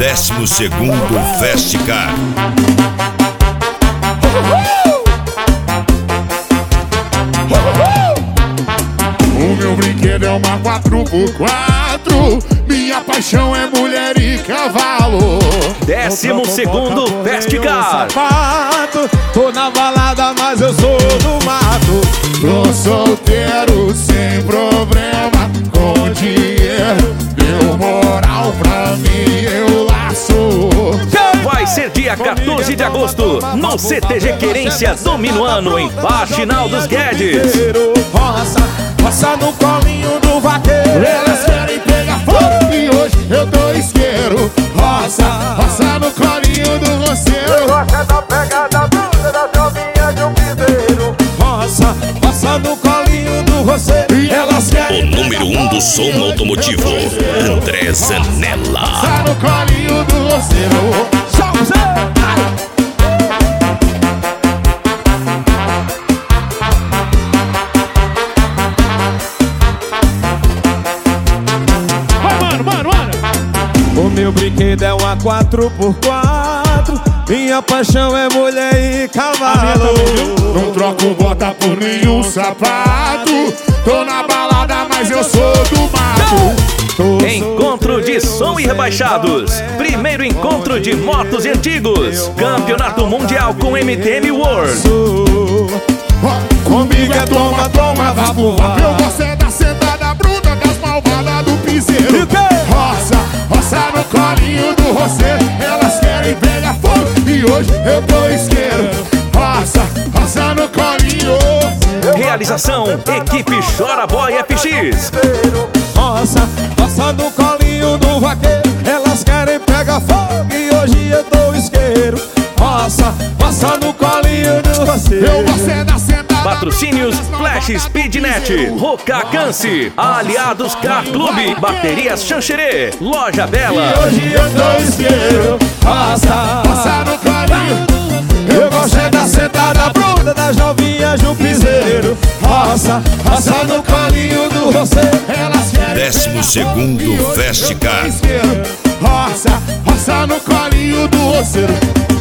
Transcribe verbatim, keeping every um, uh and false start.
Décimo segundo Festicar. O meu brinquedo é uma quatro por quatro. Minha paixão é mulher e cavalo. Décimo segundo Festicar. Tô na balada, mas eu sou do mato. Tô solteiro sem problema, com dinheiro, deu moral pra mim, eu laço. Vai ser dia quatorze de agosto, no C T G Querência do Minuano, em Faxinal dos Guedes. Roça, roça no colinho do vaqueiro. Elas querem pegar fogo e hoje eu tô isqueiro. Roça, roça no colinho do roceiro. Gosta da pegada bruta da jovinha de um piseiro. Roça, roça no colinho do roceiro. E elas O querem número um do som automotivo, André Zanella. roça no colinho do roceiro. O meu brinquedo é uma quatro por quatro. Minha paixão é mulher e cavalo. Não troco bota por nenhum sapato. Tô na balada, mas eu sou do mato. Encontro de som e rebaixados. Primeiro encontro de motos e antigos. Campeonato Mundial com M T M World. Comigo é toma, toma, vapo, vapo. Eu gosto é da sentada bruta das malvadas do piseiro. Roça, roça no colinho do roceiro. Elas querem pegar fogo e hoje eu tô isqueiro. Roça, roça no colinho. Realização, equipe Chora Boy F X. Roça, roça no colinho do vaqueiro. Elas querem pegar fogo e hoje eu tô isqueiro. Roça, roça no colinho do roceiro. Eu gosto é da sentada. Patrocínios Flash Speednet, Rocacance, Aliados Car Clube, Baterias Xanxerê, Loja Bela. Hoje eu tô isqueiro. Roça, Roça no colinho. eu gosto é da sentada bruta das novinhas do piseiro. Roça, roça no colinho do roceiro. Elas querem Décimo segundo Festicar. isqueiro. Roça, roça no colinho do roceiro.